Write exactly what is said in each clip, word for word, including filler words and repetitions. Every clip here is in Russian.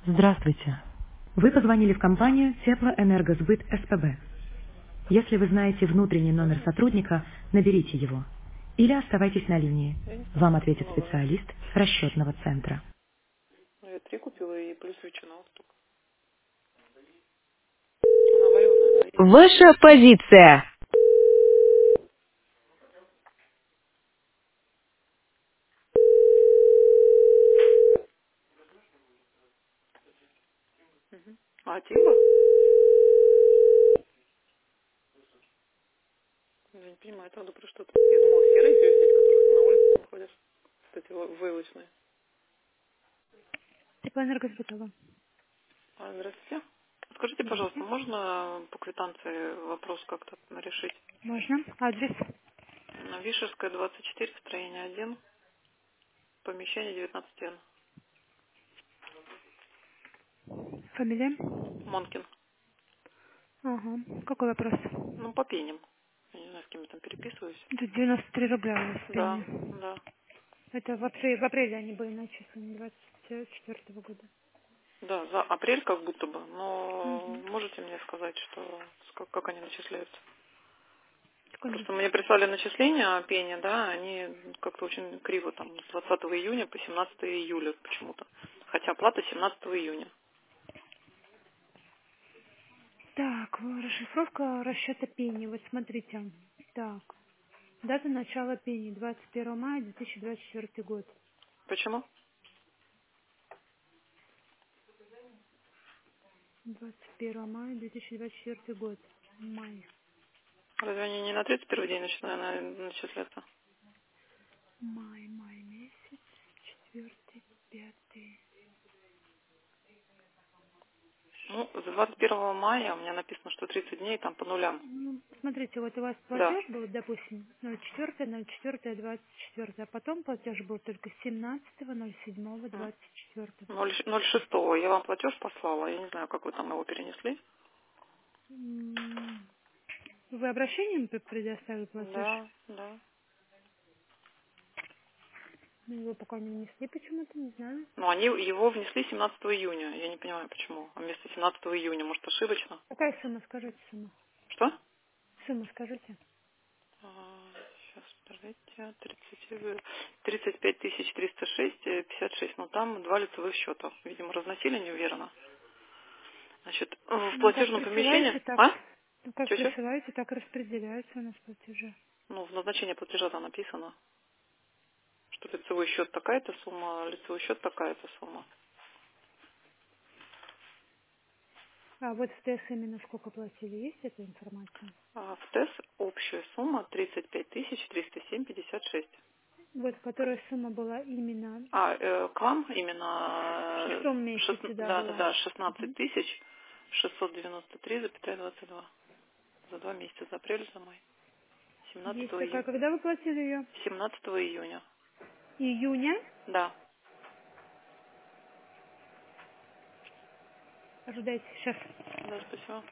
Здравствуйте. Вы позвонили в компанию Теплоэнергосбыт СПБ. Если вы знаете внутренний номер сотрудника, наберите его. Или оставайтесь на линии. Я не знаю, Вам сколько ответит была. специалист расчетного центра. Ну, я три купила и плюс ветчина вот только. Она вареная, да, есть. Ваша позиция. Мгм. А, Тиба? Я не понимаю, это надо про что-то. Я думала, серые тебе взять, которых ты на улице находишь. Кстати, войлочные. Теплоэнергосбытова. А, здравствуйте. Скажите, пожалуйста, Здравствуйте. можно по квитанции вопрос как-то решить? Можно? Адрес? На Вишерская, двадцать четыре, строение один, помещение девятнадцать Н. Фамилия? Монкин. Ага. Какой вопрос? Ну, по пеням. Я не знаю, с кем я там переписываюсь. Это девяносто три рубля у вас Да, пени. да. Это в апреле, в апреле они были начислены, двадцать четвёртого года. Да, за апрель как будто бы, но Угу. можете мне сказать, что как, как они начисляются? Секунду. Просто мне прислали начисления пени, да, они как-то очень криво, там, с двадцатого июня по семнадцатого июля почему-то. Хотя оплата семнадцатого июня. Так, расшифровка расчета пени. Вот смотрите. Так. Дата начала пени двадцать первого мая две тысячи двадцать четвёртый год. Почему? двадцать первого мая две тысячи двадцать четвёртый год. Май. Разве они не на тридцать первый день начинают начисляться? Май, май месяц. Четвертый, пятый. Ну, с двадцать первого мая у меня написано, что тридцать дней там по нулям. Ну, смотрите, вот у вас Да. платеж был, допустим, ноль четыре, ноль четыре, двадцать четыре, а потом платеж был только семнадцатого, ноль седьмого, двадцать четыре. ноль ноль шестого я вам платеж послала, я не знаю, как вы там его перенесли. М, Вы обращением пр- предоставили платеж? Да, да. Ну, его пока не внесли почему-то, не знаю. Ну, они его внесли семнадцатого июня. Я не понимаю, почему. А вместо семнадцатого июня, может, ошибочно? Какая сумма, скажите, сумма? Что? Сумма, скажите. Сейчас, подождите. тридцать, тридцать пять тысяч триста шесть, э, пятьдесят шесть. Ну, там два лицевых счета. Видимо, разносили неуверенно. Значит, в Ну, как платежном помещении... присылаете, так... А? Ну, как Че-че? присылаете, так и распределяются у нас платежи. Ну, в назначении платежа там написано, что лицевой счет такая-то сумма, лицевой счет такая-то сумма. А вот в ТЭС именно сколько платили, есть эта информация? А в ТЭС общая сумма тридцать пять тысяч триста семь пятьдесят шесть. Вот, которая сумма была именно А, э, к вам в именно шестом э, шест- месяце, да, да, да, была. да, шестнадцать Мгм. тысяч шестьсот девяносто три запятая двадцать два за два месяца, за апрель, за май. Есть семнадцатого такая. июня. Когда вы платили ее? семнадцатого июня. Июня. Да. Ожидайте, сейчас. Да, спасибо.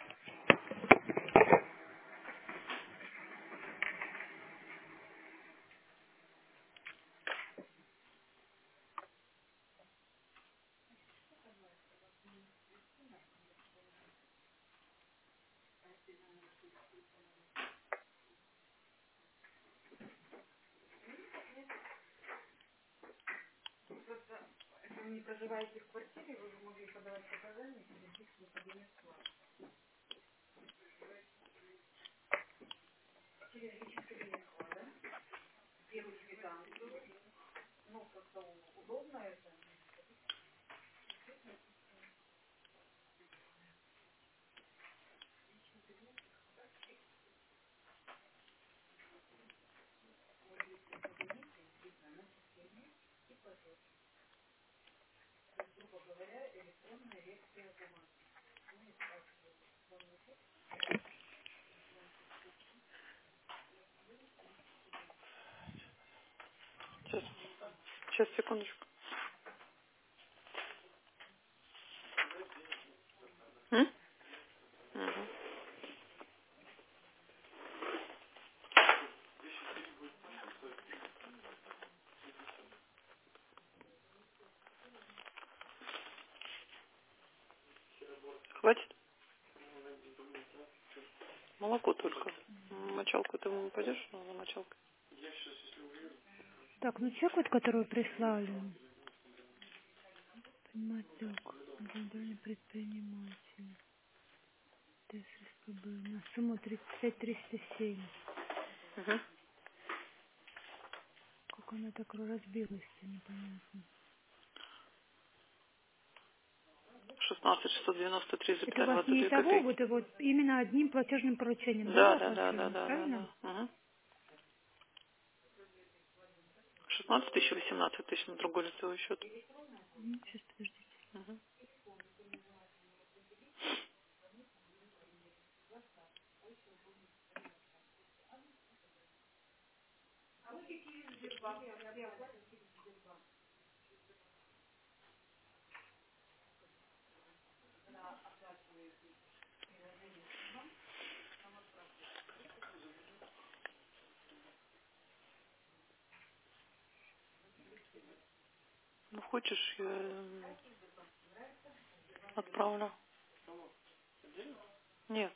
Сейчас, сейчас, секундочку. М? Мгм. Хватит? Молоко только. Мочалку ты ему пойдешь за мочалкой? Так, ну чек вот, который прислали. Матек, индивидуальный предприниматель. ТССПБ. На сумму тридцать пять триста семь. Угу. Как она так разбилась-то, непонятно. шестнадцать шестьсот девяносто три Это у запятая вас двадцать не две того, копейки. вот, вот именно одним платежным поручением, да, вы Да, да, да, да, оплачивали, да, да, правильно? да. Угу. шестнадцать тысяч, восемнадцать тысяч на другой лицевой счет. Сейчас, подождите. Угу. Ну, хочешь, я м, отправлю? Нет.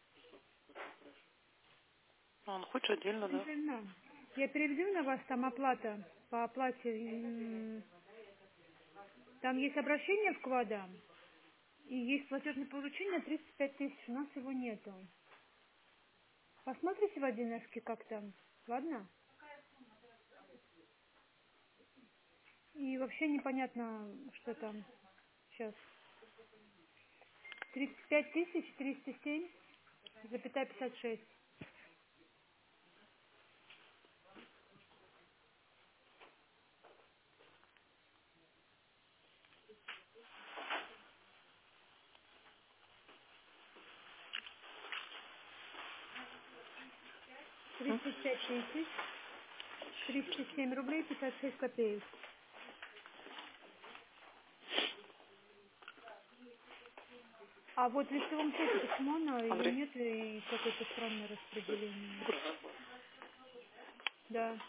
Он хочет отдельно, да? Да. Я переведу на вас там оплата, по оплате. м, Там есть обращение вклада, и есть платежное поручение тридцать пять тысяч, у нас его нету. Посмотрите в один эски, как там, ладно? И вообще непонятно, что там сейчас. тридцать пять тысяч триста семь, запятая пятьдесят шесть. М? тридцать пять тысяч триста семь рублей пятьдесят шесть копеек. А вот в лицевом счете почему оно, ее Андрей. нет и какое-то странное распределение? Да.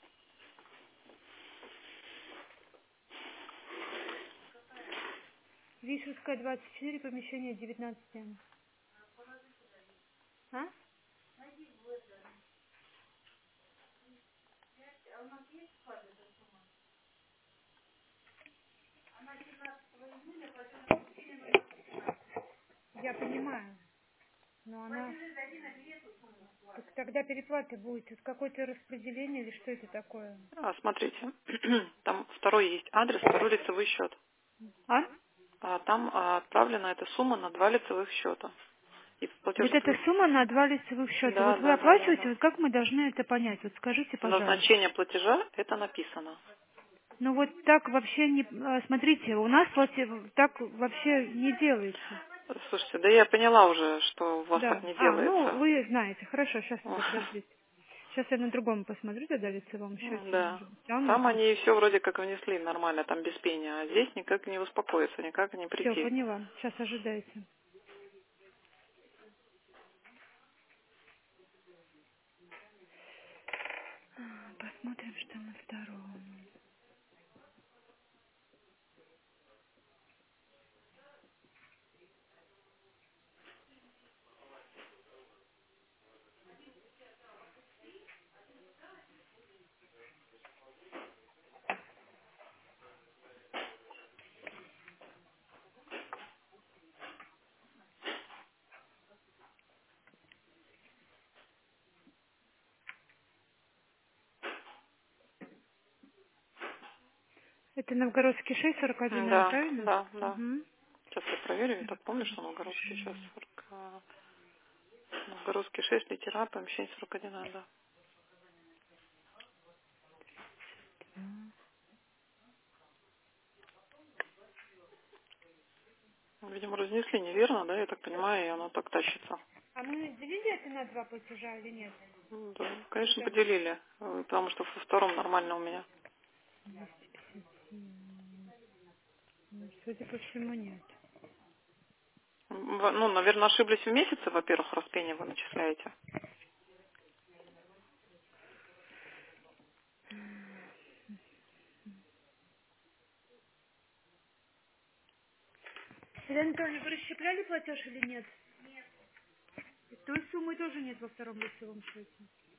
Вишерская двадцать четыре, помещение девятнадцать М. А? Я понимаю. Но она... Так тогда переплата будет. Это какое-то распределение или что это такое? А, смотрите, там второй есть адрес, второй лицевой счет. А? А там а, отправлена эта сумма на два лицевых счета. И в Вот платеж... эта сумма на два лицевых счета. Да, Вот вы да, да, да, оплачиваете, да. вот как мы должны это понять? Вот скажите, пожалуйста. Назначение платежа это написано. Ну вот так вообще не... а, Смотрите, у нас плате- так вообще не делается. Слушайте, да я поняла уже, что у вас так Да. не А, ну делается. вы знаете. Хорошо, сейчас тогда подождите. Сейчас я на другом посмотрю тогда в лицевом счете. Да. Может быть, там Там написано. они все вроде как внесли нормально, там без пения, а здесь никак не успокоиться, никак не Все, прийти. поняла. Сейчас ожидайте. А, Посмотрим, что на втором. Это Новгородский шесть сорок один М, Да, правильно? да, да. Угу. Сейчас я проверю, я так помню, что Новгородский сейчас сорок, а, Новгородский шесть, литера, помещение сорок один, а, да. Видимо, разнесли неверно, да, я так понимаю, и оно так тащится. А мы делили это на два платежа или нет? Ну, да, конечно, Да. поделили, э, потому что во втором нормально у меня. М, Судя по всему, нет. М, в- Ну, наверное, ошиблись в месяце, во-первых, раз пение вы начисляете. Елена Анатольевна, вы расщепляли платеж или нет? Нет. Той суммы тоже нет во втором лицевом счете.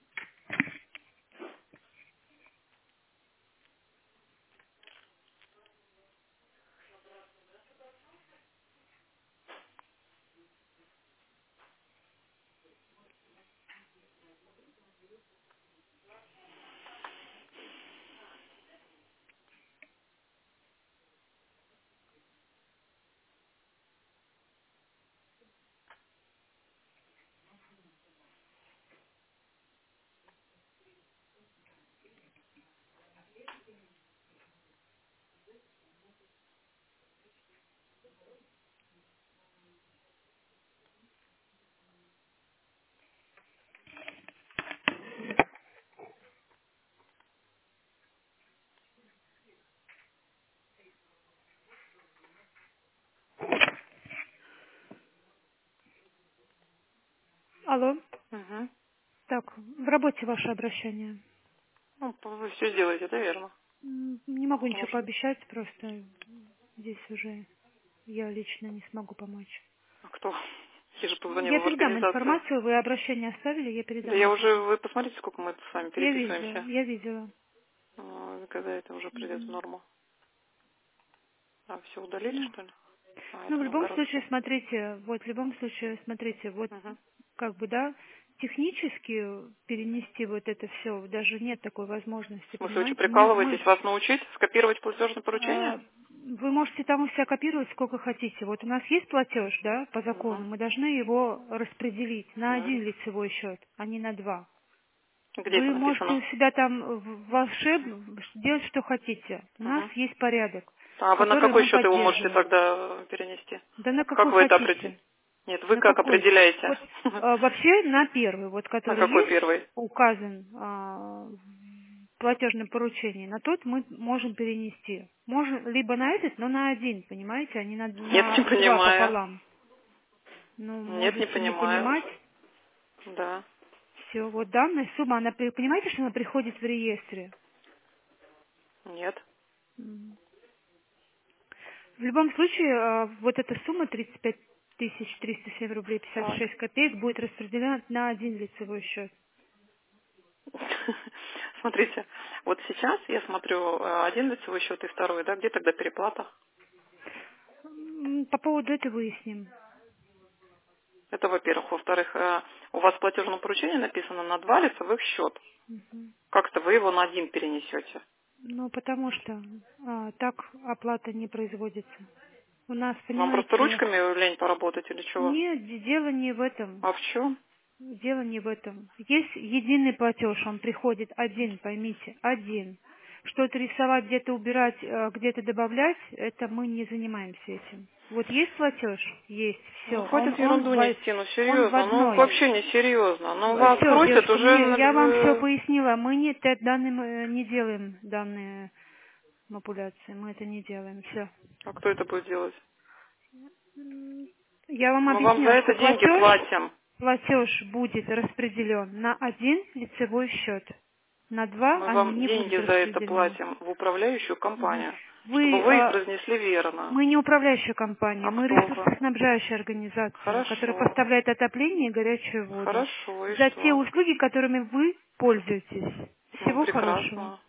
Алло. Угу. Так, в работе ваше обращение. Ну, вы все сделаете, да, верно? М, Не могу Потому ничего что... пообещать, просто здесь уже я лично не смогу помочь. А кто? Я же Я позвонила в передам организацию. информацию, вы обращение оставили, я Да передам я уже, информацию. вы посмотрите, сколько мы с вами Я видела, переписываемся. я видела. А, когда это уже придет в Мгм. норму? А, все удалили, Ну, что ли? А, ну, это в любом случае, новгородцы. смотрите, вот, в любом случае, смотрите, вот, Угу. как бы, да, технически перенести вот это все, даже нет такой В возможности, смысле, вы что, понимаете? Мы, мы, прикалываетесь? Вас научить скопировать платежное поручение? а, вы можете там у себя копировать сколько хотите. Вот у нас есть платеж, да, по закону, Угу. мы должны его распределить на Да. один лицевой счет, а не на два. Где это Вы можете написано? у себя там в- волшебно делать, что хотите. У нас Угу. есть порядок, А вы на который какой мы счет его можете поддерживаем. тогда перенести? Да на Как какой вы это определите? хотите. Нет, вы На как какой? определяете? Вот а, вообще на первый, вот На который какой есть, первый? указан а, в платежном поручении, на тот мы можем перенести. Можем либо на этот, но на один, понимаете, а не на, Нет, не на два понимаю. пополам. Ну, Нет, не можете не понимаю. понимать. Да. Все, вот данная сумма, она, при- понимаете, что она приходит в реестре? Нет. М. В любом случае, а, вот эта сумма тридцать пять тысяч триста семь рублей пятьдесят Так. шесть копеек будет распределена на один лицевой счет. Смотрите, вот сейчас я смотрю э, один лицевой счет и второй, да, где тогда переплата? М, По поводу этого выясним. Это во-первых. Во-вторых, э, у вас в платежном поручении написано на два лицевых счет. Мгм. Как-то вы его на один перенесете. Ну, потому что а, так оплата не производится. У нас, Вам просто понимаете, ручками лень поработать или чего? нет, д- дело не в этом. А в чем? Дело не в этом. Есть единый платеж, он приходит один, поймите, один. Что-то рисовать, где-то убирать, э, где-то добавлять, это мы не занимаемся этим. Вот есть платеж? Есть, Ну, все. Он, хватит он, ерунду в, во- нести, ну он в серьезно, ну одной. вообще не серьезно. Ну вас Все, просят девушка, уже... мне, на- я вам все э, пояснила. Мы не, те- данные, мы не делаем данные манипуляции. Мы это не делаем. Все. А кто это будет делать? Я вам Мы вам за объяснила, что это деньги платеж, платим. платеж будет распределен на один лицевой счет. На два Мы они вам не будут деньги за это распределены. платим в управляющую Мгм. компанию, чтобы Вы, вы их э, разнесли верно. мы не управляющая компания, А мы кто вы? ресурсоснабжающая организация, которая Хорошо. поставляет отопление и горячую воду. Хорошо, и За те что? услуги, которыми вы пользуетесь. Ну, Всего хорошего. прекрасно.